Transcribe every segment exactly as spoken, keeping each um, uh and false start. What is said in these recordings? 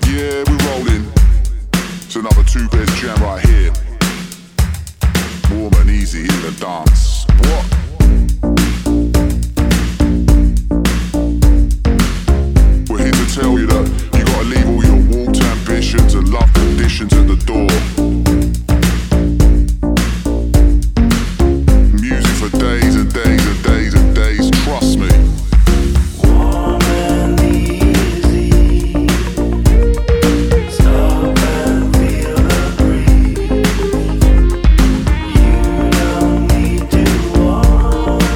Yeah, we're rolling. It's another two-bed jam right here. Warm and easy in the dance. What? We're here to tell you that you gotta leave all your warped ambitions and love conditions at the door. Music for days and days and days and days, trust me. Warm and easy. Stop and feel the breeze. You don't need to want.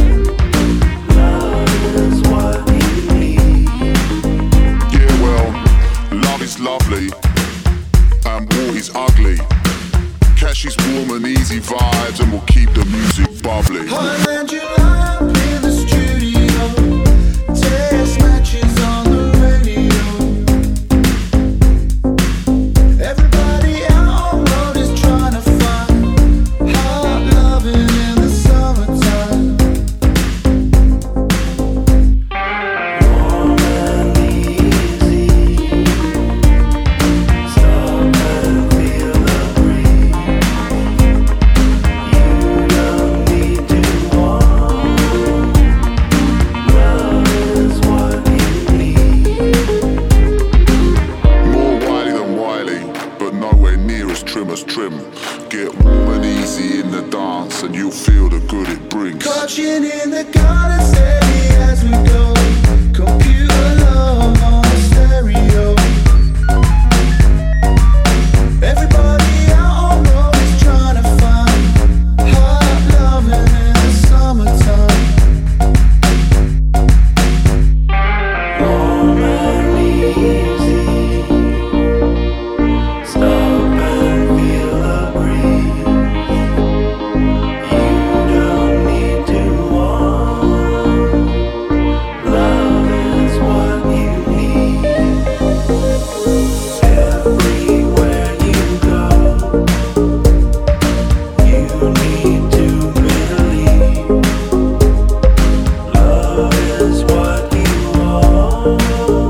Love is what you need. Yeah, well, love is lovely and war is ugly. Catch these warm and easy vibes and we'll keep the music bubbly. Highland July in the studio. Test matches on the radio. Everybody out on road is trying to find hot loving in the summertime. Warm and easy. Stop and feel the breeze. You don't need to want. Love is what you need. More wily than wily, but nowhere near as trim as trim. Get warm and easy in the dance and you'll feel the good it brings. Clutching in the garden steady as we go. Computer love on the stereo. Everybody out on road is trying to find hot loving in the summertime. Warm and easy. Stop and feel the breeze. You don't need to want. Love is what you need. Everywhere you go, you need to believe. Love is what you want.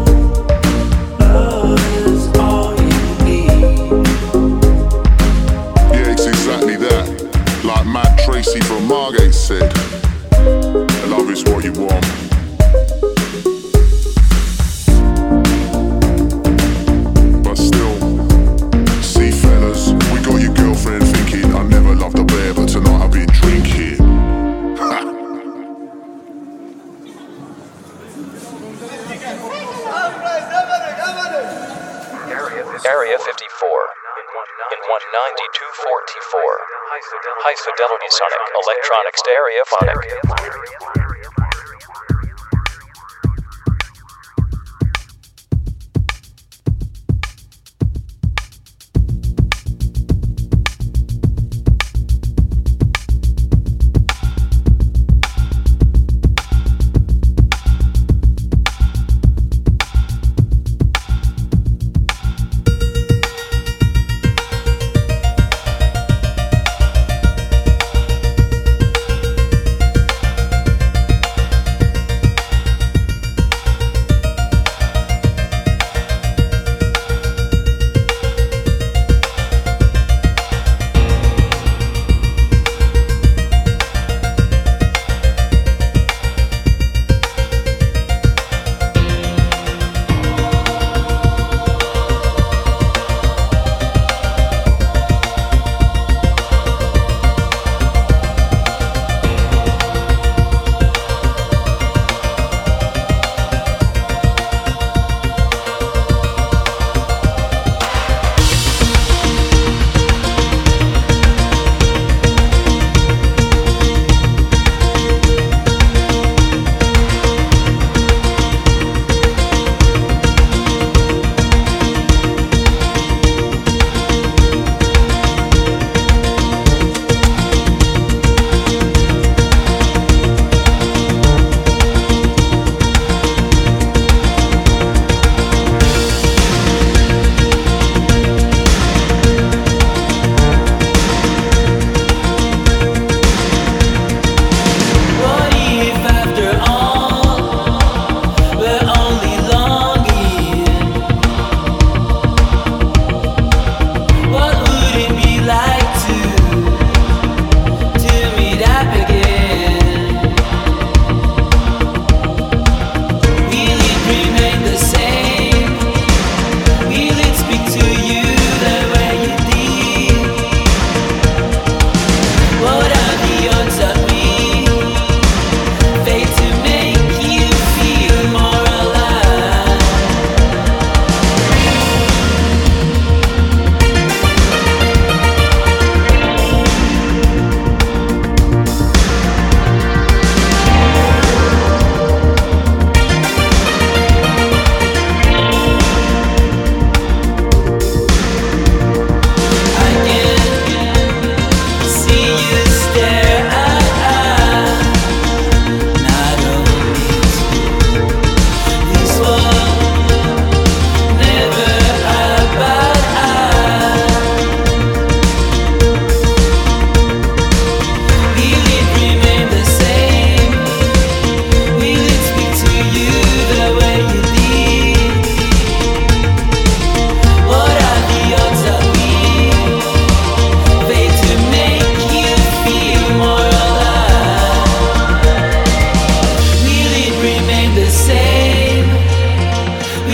Love is all you need. Yeah, it's exactly that. Like Matt Tracy from Margate said, love is what you want. But still, see fellas, we got your girlfriend thinking I never loved a bear, but tonight I've been drinking. Ha! Area fifty-four in one ninety-two forty-four. High fidelity sonic electronic stereophonic.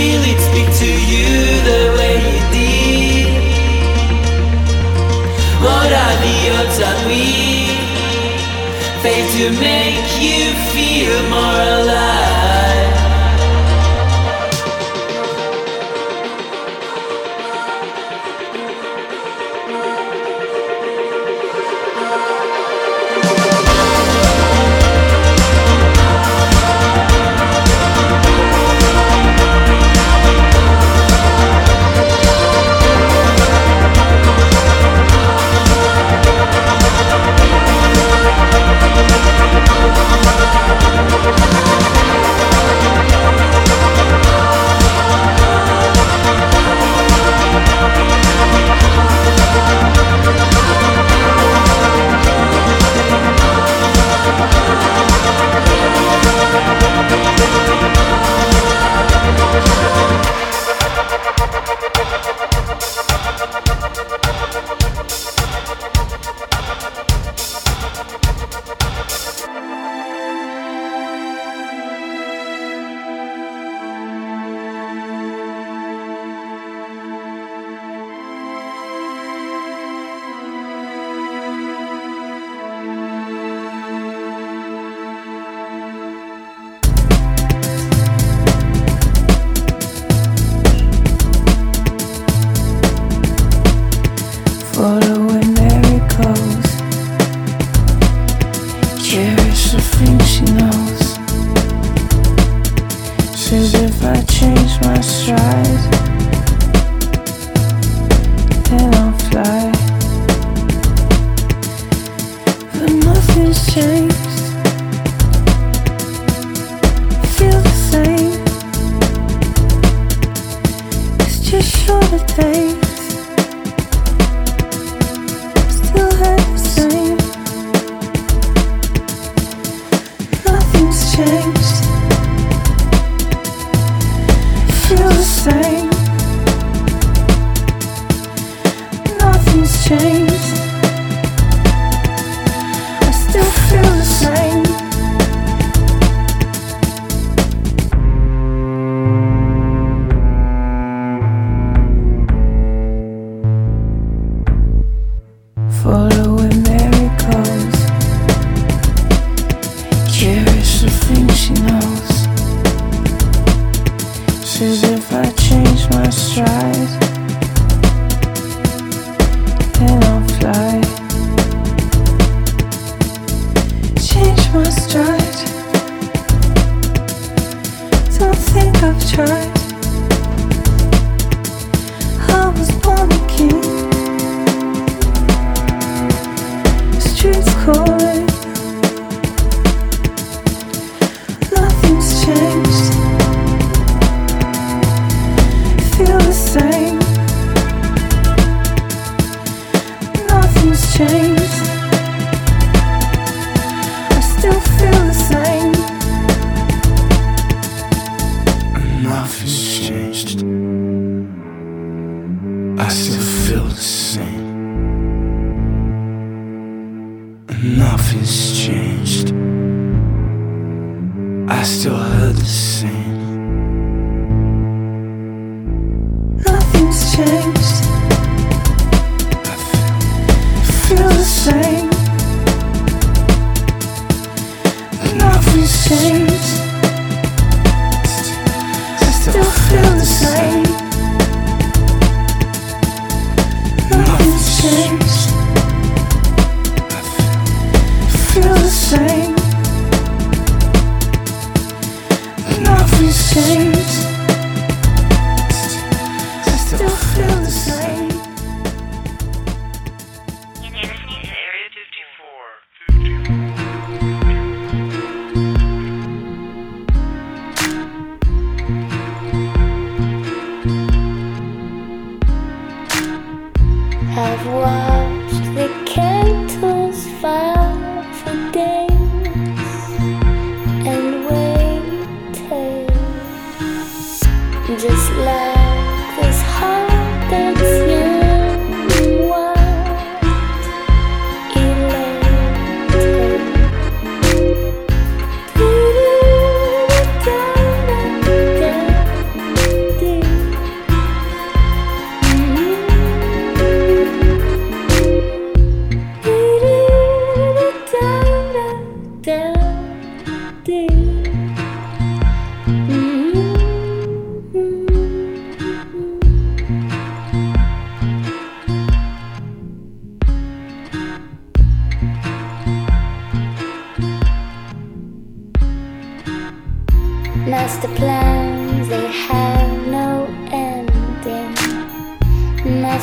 feeling speak to you the way you did? What are the odds that we fail to make you feel more alive?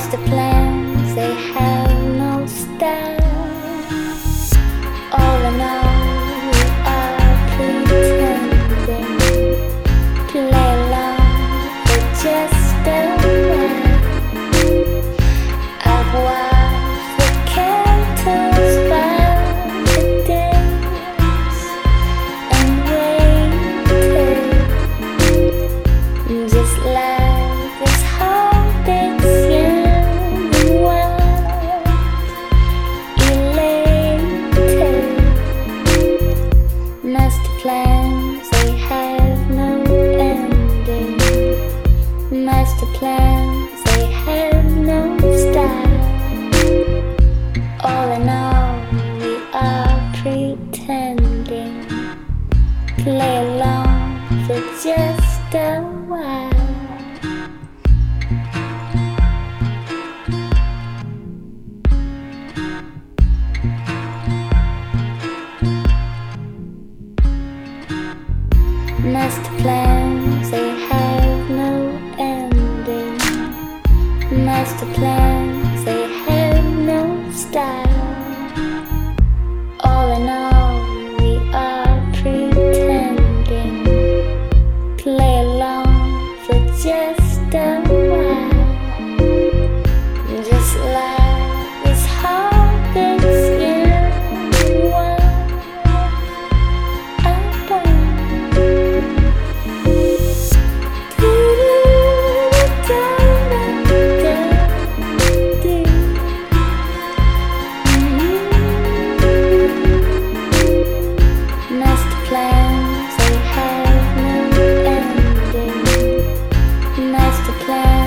Master plans, they have no style. All in all, we are pretending. Play along for just a while. I've watched the candles burn to dance and waited. Just like this heart that's young and wild, elated. Master plans, they have no ending. Master plans, they have no style. All in all, we are pretending. Play along for just a while. Master plans, they have no ending. Master plans, they have no style. All in all, we are pretending. Play along for just a while. Just like this heart that's young and wild. I burn. Master plans, they have no ending. Master plans.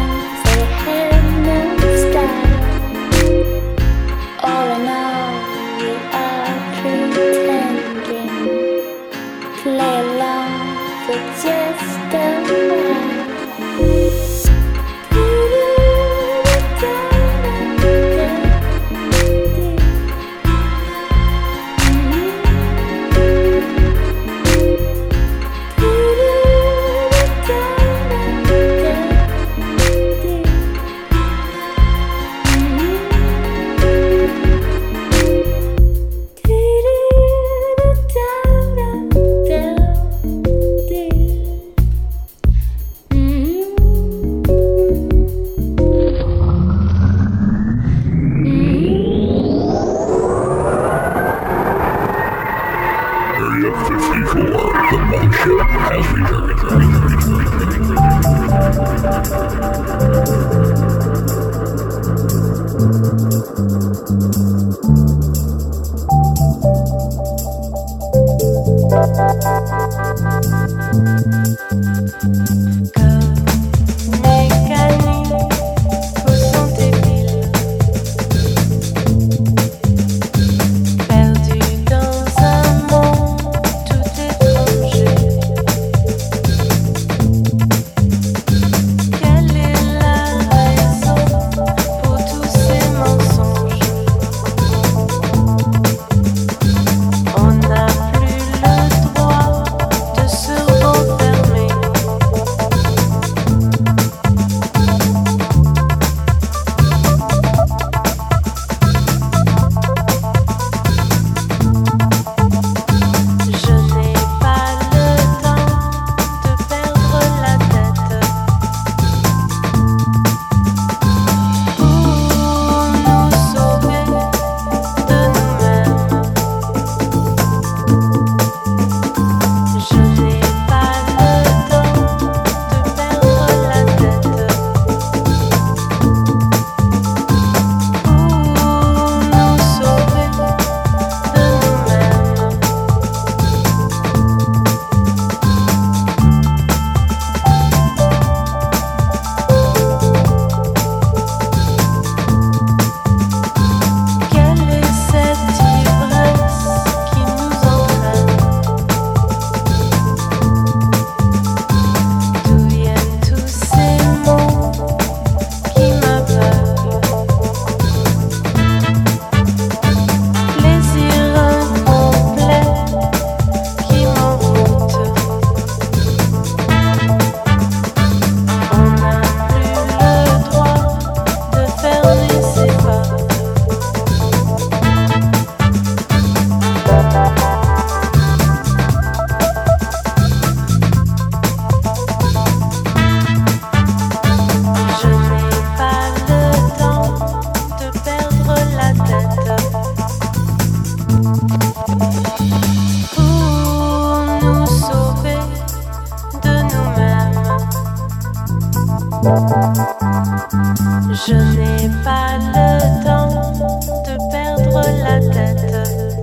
Je n'ai pas le temps de perdre la tête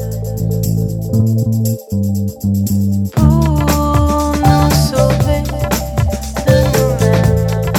pour nous sauver de nous-mêmes.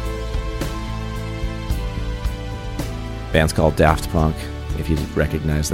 Band's called Daft Punk, if you recognize that.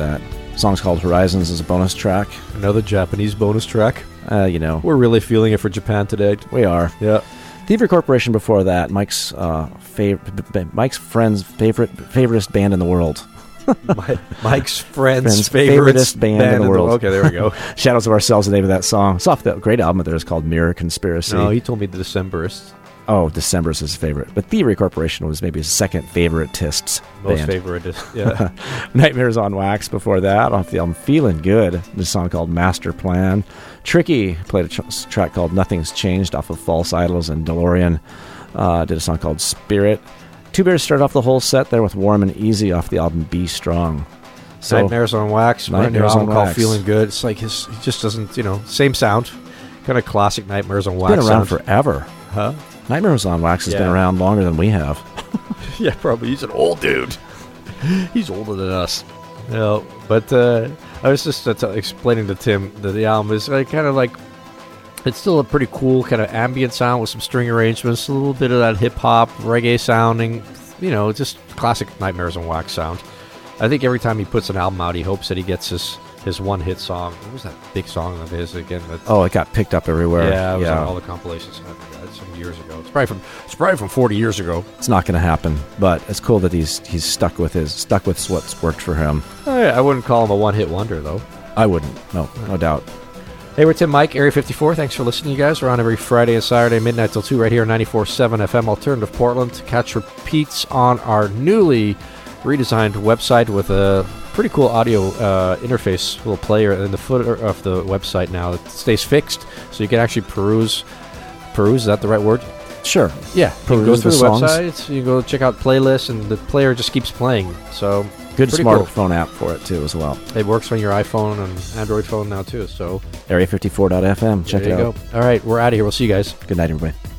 The song's called Horizons as a bonus track. Another Japanese bonus track. Uh, you know, We're really feeling it for Japan today. we are. Yeah. Thievery Corporation before that, Mike's uh, fav- b- b- Mike's friend's favorite favoriteest band in the world. My, Mike's friend's, Friend's favorite favoritist band in the world. Okay, there we go. Shadows of Ourselves, the name of that song. It's off that great album of theirs called Mirror Conspiracy. No, he told me the Decemberists. Oh, December's his favorite. But Thievery Corporation was maybe his second favoritist Most band. favorite. Yeah. Nightmares on Wax before that, off the album Feeling Good. This song called Master Plan. Tricky played a tr- track called Nothing's Changed off of False Idols, and DeLorean uh, did a song called Spirit. Two Bears started off the whole set there with Warm and Easy off the album Be Strong. So, Nightmares on Wax. Brand new Nightmares album on called Wax. Feeling Good. It's like his, he just doesn't, you know, same sound. Kind of classic Nightmares on Wax been around sound. forever. Huh? Nightmares on Wax has Yeah. been around longer than we have. Yeah, probably. He's an old dude. He's older than us. No, but uh, I was just uh, t- explaining to Tim that the album is like, kind of like, it's still a pretty cool kind of ambient sound with some string arrangements, a little bit of that hip-hop, reggae sounding, you know, just classic Nightmares on Wax sound. I think every time he puts an album out, he hopes that he gets his, his one-hit song. What was that big song of his again? That, Oh, it got picked up everywhere. yeah, it was yeah. on all the compilations. I forgot, some years ago. It's probably from it's probably from forty years ago. It's not going to happen, but it's cool that he's he's stuck with his stuck with what's worked for him. I, I wouldn't call him a one-hit wonder, though. I wouldn't. No, no doubt. Hey, we're Tim Mike, Area fifty-four. Thanks for listening, you guys. We're on every Friday and Saturday, midnight till two, right here on ninety-four point seven F M Alternative Portland. Catch repeats on our newly redesigned website with a pretty cool audio uh, interface, little player in the footer of the website now. It stays fixed, so you can actually peruse. Peruse, is that the right word? Sure. Yeah, you can go Peruse through the the songs. website, you can go check out playlists, and the player just keeps playing. So Good pretty cool. smartphone app for it, too, as well. It works on your iPhone and Android phone now, too. So area fifty-four dot f m. Check there it you out. go. All right, we're out of here. We'll see you guys. Good night, everybody.